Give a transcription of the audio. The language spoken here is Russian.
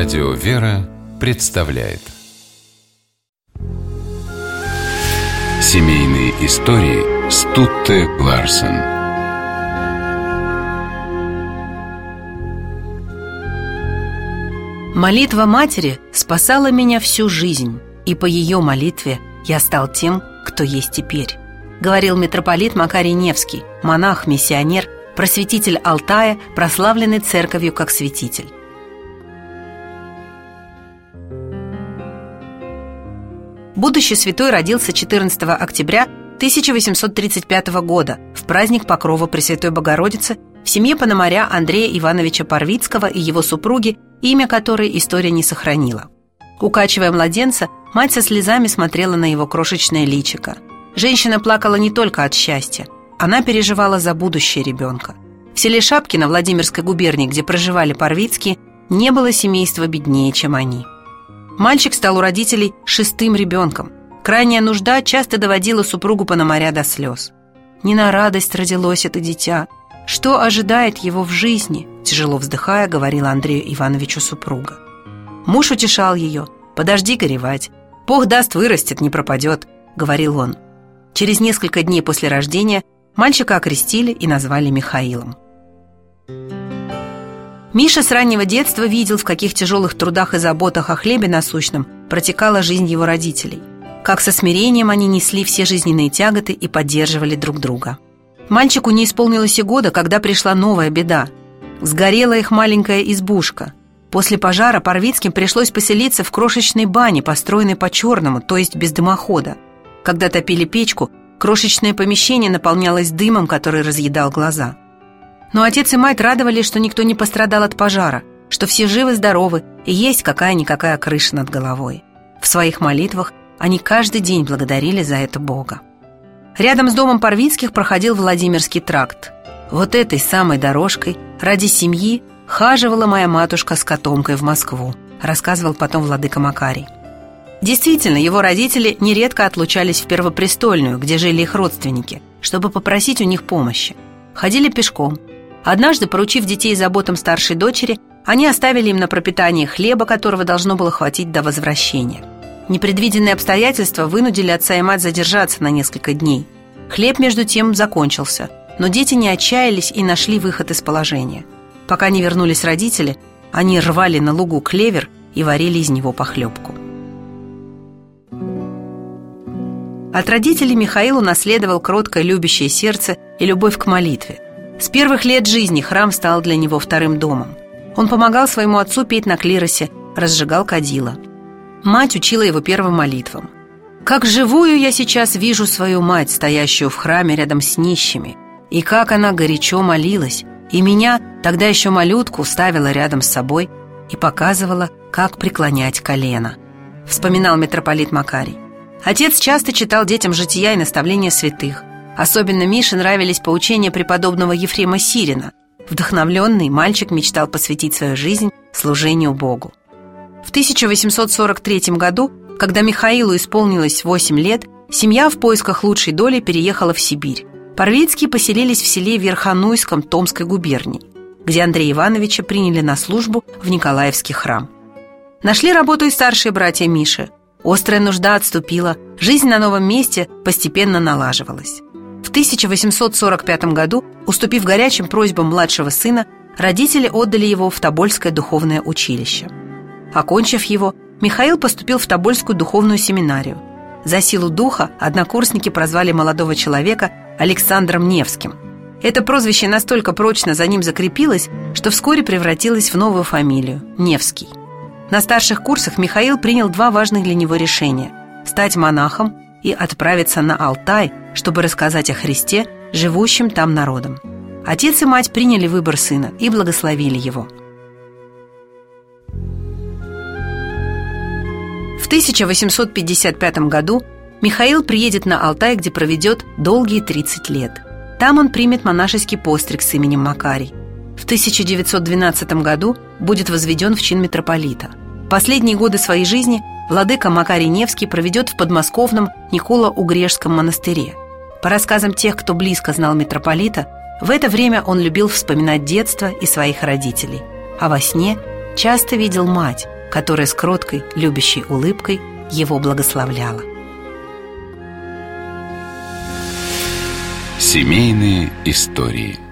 Радио «Вера» представляет семейные истории Стутте Ларсен. Молитва матери спасала меня всю жизнь, и по ее молитве я стал тем, кто есть теперь, говорил митрополит Макарий Невский, монах, миссионер, просветитель Алтая, прославленный церковью как святитель. Будущий святой родился 14 октября 1835 года в праздник Покрова Пресвятой Богородицы в семье пономаря Андрея Ивановича Парвицкого и его супруги, имя которой история не сохранила. Укачивая младенца, мать со слезами смотрела на его крошечное личико. Женщина плакала не только от счастья, она переживала за будущее ребенка. В селе Шапкино Владимирской губернии, где проживали Парвицкие, не было семейства беднее, чем они. Мальчик стал у родителей шестым ребенком. Крайняя нужда часто доводила супругу пономаря до слез. «Не на радость родилось это дитя. Что ожидает его в жизни?» Тяжело вздыхая, говорила Андрею Ивановичу супруга. Муж утешал ее. «Подожди горевать. Бог даст, вырастет, не пропадет», — говорил он. Через несколько дней после рождения мальчика окрестили и назвали Михаилом. Миша с раннего детства видел, в каких тяжелых трудах и заботах о хлебе насущном протекала жизнь его родителей, как со смирением они несли все жизненные тяготы и поддерживали друг друга. Мальчику не исполнилось и года, когда пришла новая беда. Сгорела их маленькая избушка. После пожара Парвицким пришлось поселиться в крошечной бане, построенной по-черному, то есть без дымохода. Когда топили печку, крошечное помещение наполнялось дымом, который разъедал глаза. Но отец и мать радовались, что никто не пострадал от пожара, что все живы-здоровы и есть какая-никакая крыша над головой. В своих молитвах они каждый день благодарили за это Бога. Рядом с домом Парвицких проходил Владимирский тракт. Вот этой самой дорожкой ради семьи хаживала моя матушка с котомкой в Москву, рассказывал потом владыка Макарий. Действительно, его родители нередко отлучались в Первопрестольную, где жили их родственники, чтобы попросить у них помощи. Ходили пешком. Однажды, поручив детей заботам старшей дочери, они оставили им на пропитание хлеба, которого должно было хватить до возвращения. Непредвиденные обстоятельства вынудили отца и мать задержаться на несколько дней. Хлеб, между тем, закончился, но дети не отчаялись и нашли выход из положения. Пока не вернулись родители, они рвали на лугу клевер и варили из него похлебку. От родителей Михаил унаследовал кроткое любящее сердце и любовь к молитве. С первых лет жизни храм стал для него вторым домом. Он помогал своему отцу петь на клиросе, разжигал кадила. Мать учила его первым молитвам. «Как живую я сейчас вижу свою мать, стоящую в храме рядом с нищими, и как она горячо молилась, и меня, тогда еще малютку, ставила рядом с собой и показывала, как преклонять колено», вспоминал митрополит Макарий. Отец часто читал детям жития и наставления святых. Особенно Мише нравились поучения преподобного Ефрема Сирина. Вдохновленный, мальчик мечтал посвятить свою жизнь служению Богу. В 1843 году, когда Михаилу исполнилось 8 лет, семья в поисках лучшей доли переехала в Сибирь. Парвицкие поселились в селе Верхонуйском Томской губернии, где Андрея Ивановича приняли на службу в Николаевский храм. Нашли работу и старшие братья Миши. Острая нужда отступила, жизнь на новом месте постепенно налаживалась. В 1845 году, уступив горячим просьбам младшего сына, родители отдали его в Тобольское духовное училище. Окончив его, Михаил поступил в Тобольскую духовную семинарию. За силу духа однокурсники прозвали молодого человека Александром Невским. Это прозвище настолько прочно за ним закрепилось, что вскоре превратилось в новую фамилию – Невский. На старших курсах Михаил принял два важных для него решения – стать монахом и отправиться на Алтай, чтобы рассказать о Христе живущим там народам. Отец и мать приняли выбор сына и благословили его. В 1855 году Михаил приедет на Алтай, где проведет долгие 30 лет. Там он примет монашеский постриг с именем Макарий. В 1912 году будет возведен в чин митрополита. Последние годы своей жизни владыка Макарий Невский проведет в подмосковном Николо-Угрешском монастыре. По рассказам тех, кто близко знал митрополита, в это время он любил вспоминать детство и своих родителей, а во сне часто видел мать, которая с кроткой, любящей улыбкой его благословляла. Семейные истории.